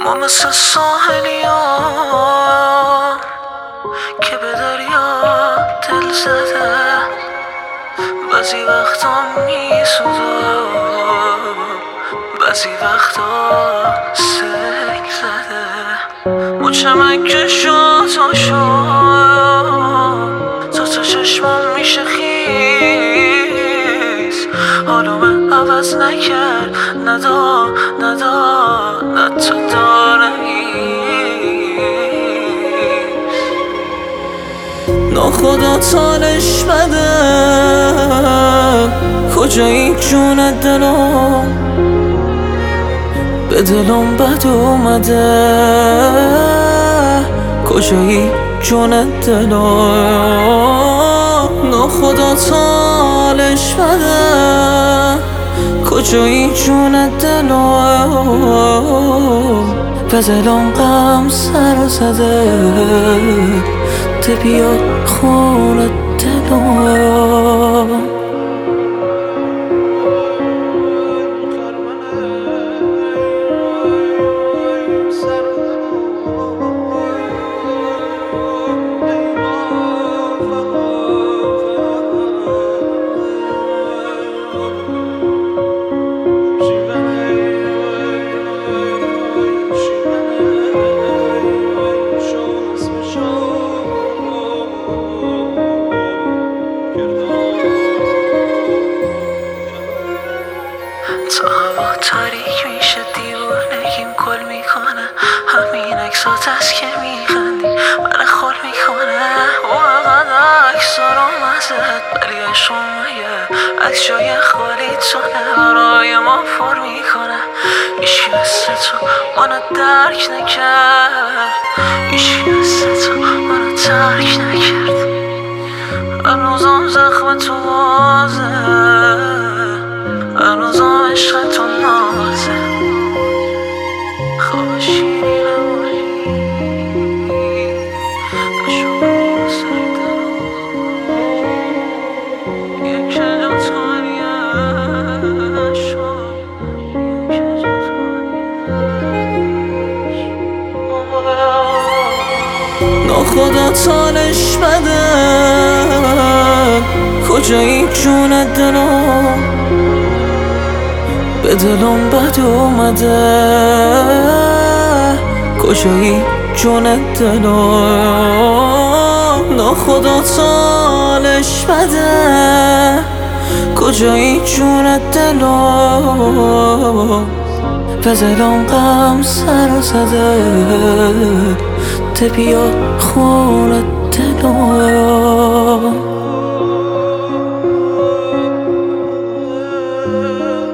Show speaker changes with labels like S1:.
S1: ما مثل ساحلیان که به دریا دل زده، بعضی وقتا میسوزه، بعضی وقتا سنگ زده. مچمک که شد تا چشمم میشه خیز، حالومه عوض نکرد، ندا نه تو داره ناخدا تالش بده، کجایی جون دلم، به دلم بد اومده، کجایی جون دلم، ناخدا تالش بده، کجایی جون دلم، به دلم غم سر زده، ده بیا خونه دلم. تا هوا تاریک میشه دیوونگیم کل میکنه، همین عکسات از که میخندی من خول میکنه، واقعا عکسا رو مزد ولی عشق مگه عکس جای خالی تونه برای ما پر میکنه. ایشکی مثل تو منو درک نکرد، ایشکی مثل تو منو ترک نکرد، هنوزم زخم تو بازه، هنوزم عشق تو نازه، خواب شیری نمایی بشونی سر دلم، یک جا توانیه شد، یک جا توانیه ناخدا تالش بده، کجایی جون دلم، به دلم بد اومده، کجایی جون دلم، ناخدا تالش بده، کجایی جون دلم، به دلم غم سر زده، ده بیا خونه دلم.